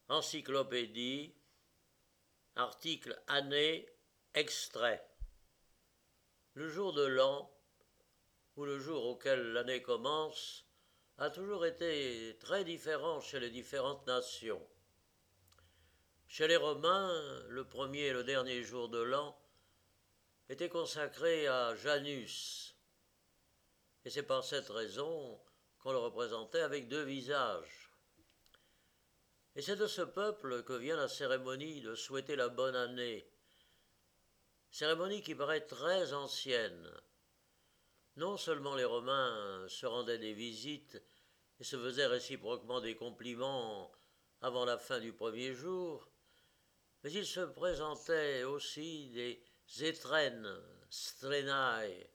encyclopédie, article année, extrait. Le jour de l'an, ou le jour auquel l'année commence, a toujours été très différent chez les différentes nations. Chez les Romains, le premier et le dernier jour de l'an étaient consacrés à Janus, et c'est par cette raison qu'on le représentait avec deux visages. Et c'est de ce peuple que vient la cérémonie de souhaiter la bonne année, cérémonie qui paraît très ancienne. Non seulement les Romains se rendaient des visites et se faisaient réciproquement des compliments avant la fin du premier jour, mais ils se présentaient aussi des étrènes, strenae,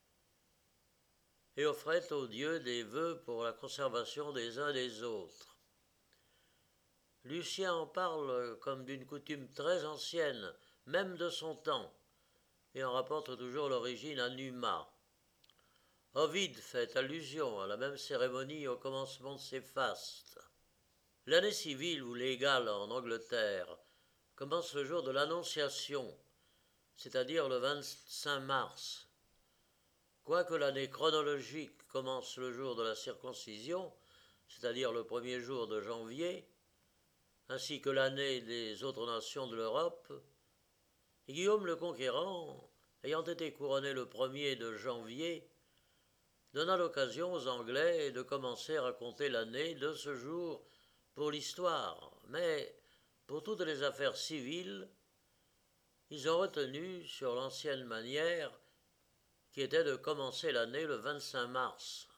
et offraient aux dieux des vœux pour la conservation des uns des autres. Lucien en parle comme d'une coutume très ancienne, même de son temps, et en rapporte toujours l'origine à Numa. Ovide fait allusion à la même cérémonie au commencement de ses fastes. L'année civile ou légale en Angleterre commence le jour de l'Annonciation, c'est-à-dire le 25 mars. Quoique l'année chronologique commence le jour de la circoncision, c'est-à-dire le premier jour de janvier, ainsi que l'année des autres nations de l'Europe, Guillaume le Conquérant, ayant été couronné le 1er de janvier, donna l'occasion aux Anglais de commencer à compter l'année de ce jour pour l'histoire, mais pour toutes les affaires civiles, ils ont retenu sur l'ancienne manière qui était de commencer l'année le 25 mars.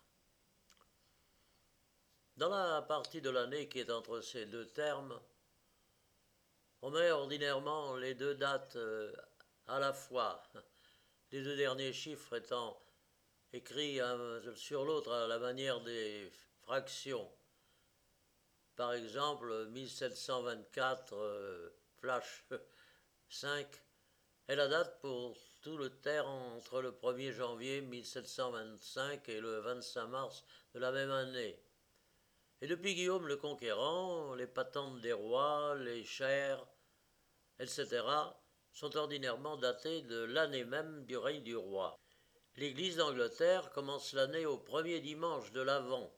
Dans la partie de l'année qui est entre ces deux termes, on met ordinairement les deux dates à la fois, les deux derniers chiffres étant écrits sur l'autre à la manière des fractions. Par exemple, 1724 flash 5 est la date pour tout le terme entre le 1er janvier 1725 et le 25 mars de la même année. Et depuis Guillaume le Conquérant, les patentes des rois, les chers, etc., sont ordinairement datées de l'année même du règne du roi. L'Église d'Angleterre commence l'année au premier dimanche de l'Avent.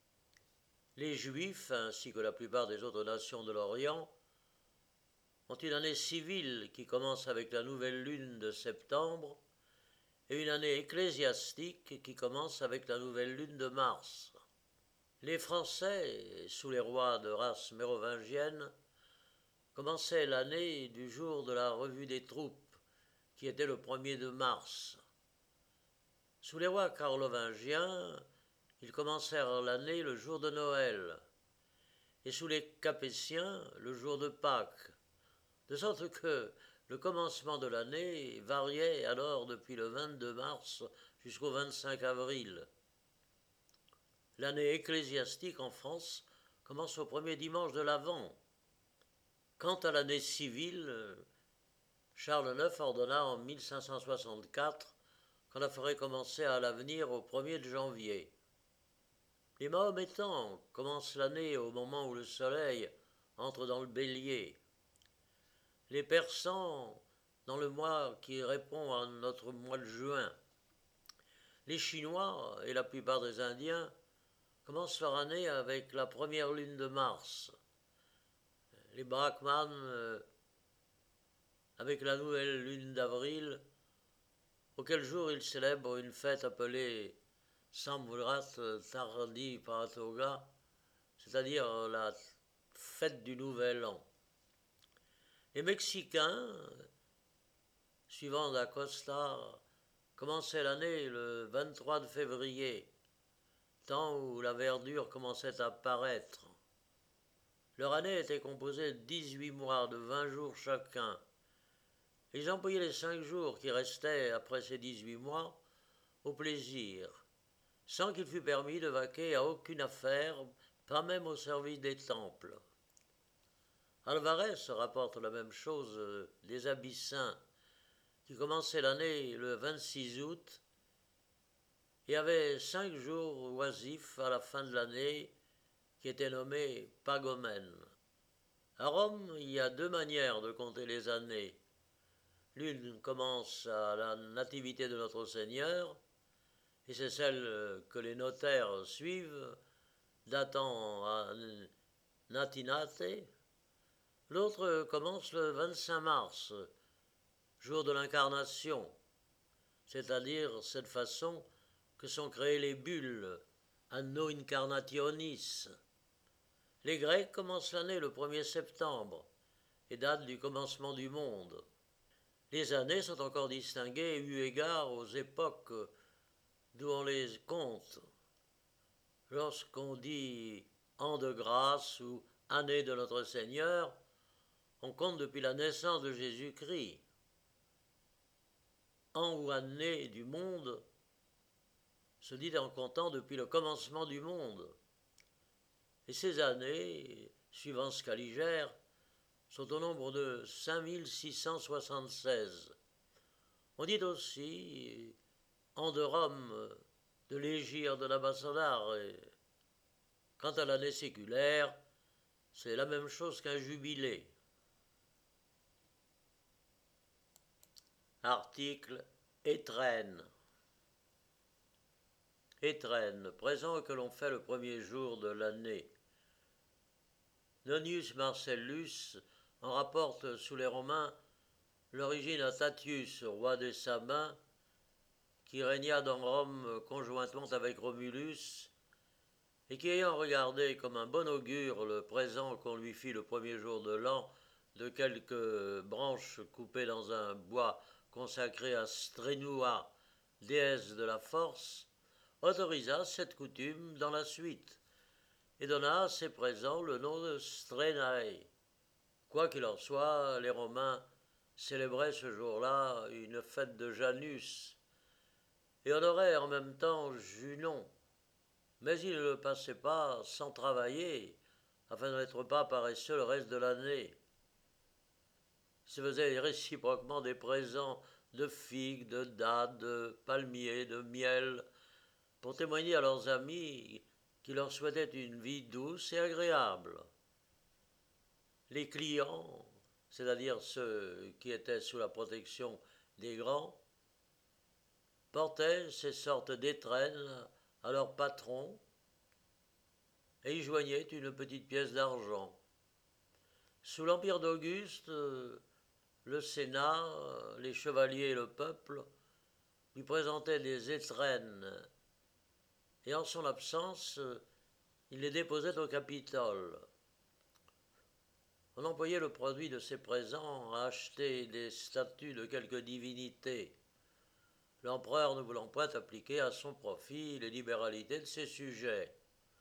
Les Juifs, ainsi que la plupart des autres nations de l'Orient, ont une année civile qui commence avec la nouvelle lune de septembre et une année ecclésiastique qui commence avec la nouvelle lune de mars. Les Français, sous les rois de race mérovingienne, commençaient l'année du jour de la revue des troupes, qui était le 1er de mars. Sous les rois carlovingiens, ils commencèrent l'année le jour de Noël, et sous les Capétiens, le jour de Pâques, de sorte que le commencement de l'année variait alors depuis le 22 mars jusqu'au 25 avril. L'année ecclésiastique en France commence au premier dimanche de l'Avent. Quant à l'année civile, Charles IX ordonna en 1564 qu'on la ferait commencer à l'avenir au 1er de janvier. Les Mahométans commencent l'année au moment où le soleil entre dans le bélier. Les Persans dans le mois qui répond à notre mois de juin. Les Chinois et la plupart des Indiens commencent leur année avec la première lune de mars. Les Brahmanes avec la nouvelle lune d'avril, auquel jour ils célèbrent une fête appelée Samvrat Tardi Paratoga, c'est-à-dire la fête du Nouvel An. Les Mexicains, suivant Da Costa, commençaient l'année le 23 de février, temps où la verdure commençait à paraître. Leur année était composée de 18 mois de 20 jours chacun. Ils employaient les 5 jours qui restaient après ces 18 mois au plaisir, sans qu'il fût permis de vaquer à aucune affaire, pas même au service des temples. Alvarez rapporte la même chose des Abyssins, qui commençaient l'année le 26 août et avaient 5 jours oisifs à la fin de l'année qui étaient nommés Pagomènes. À Rome, il y a deux manières de compter les années. L'une commence à la nativité de notre Seigneur, et c'est celle que les notaires suivent, datant à Natinate. L'autre commence le 25 mars, jour de l'incarnation, c'est-à-dire cette façon que sont créées les bulles, Anno Incarnationis. Les Grecs commencent l'année le 1er septembre et datent du commencement du monde. Les années sont encore distinguées eu égard aux époques d'où on les compte. Lorsqu'on dit an de grâce ou année de notre Seigneur, on compte depuis la naissance de Jésus-Christ. An ou année du monde se dit en comptant depuis le commencement du monde. Et ces années, suivant Scaliger, sont au nombre de 5676. On dit aussi an de Rome, de l'Égir de l'Ambassadeur. Quant à l'année séculaire, c'est la même chose qu'un jubilé. Article étrenne. Étrenne, présent que l'on fait le premier jour de l'année. Nonius Marcellus en rapporte sous les Romains l'origine à Tatius, roi des Sabins, qui régna dans Rome conjointement avec Romulus, et qui ayant regardé comme un bon augure le présent qu'on lui fit le premier jour de l'an de quelques branches coupées dans un bois consacré à Strenua, déesse de la force, autorisa cette coutume dans la suite, et donna à ces présents le nom de Strenae. Quoi qu'il en soit, les Romains célébraient ce jour-là une fête de Janus, et honoraient en même temps Junon, mais ils ne le passaient pas sans travailler, afin de n'être pas paresseux le reste de l'année. Ils se faisaient réciproquement des présents de figues, de dattes, de palmiers, de miel, pour témoigner à leurs amis qui leur souhaitaient une vie douce et agréable. Les clients, c'est-à-dire ceux qui étaient sous la protection des grands, portaient ces sortes d'étrennes à leur patron et y joignaient une petite pièce d'argent. Sous l'empire d'Auguste, le Sénat, les chevaliers et le peuple lui présentaient des étrennes, et en son absence, il les déposait au Capitole. On employait le produit de ces présents à acheter des statues de quelques divinités, l'empereur ne voulant point appliquer à son profit les libéralités de ses sujets.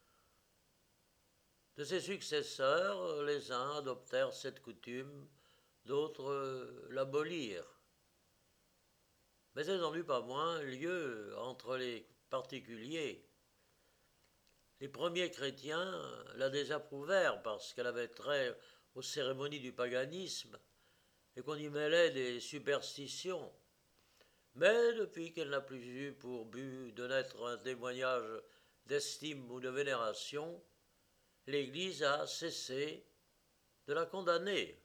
De ses successeurs, les uns adoptèrent cette coutume, d'autres l'abolirent. Mais elle n'en eut pas moins lieu entre les particuliers. Les premiers chrétiens la désapprouvèrent parce qu'elle avait trait aux cérémonies du paganisme et qu'on y mêlait des superstitions. Mais depuis qu'elle n'a plus eu pour but de n'être un témoignage d'estime ou de vénération, l'Église a cessé de la condamner.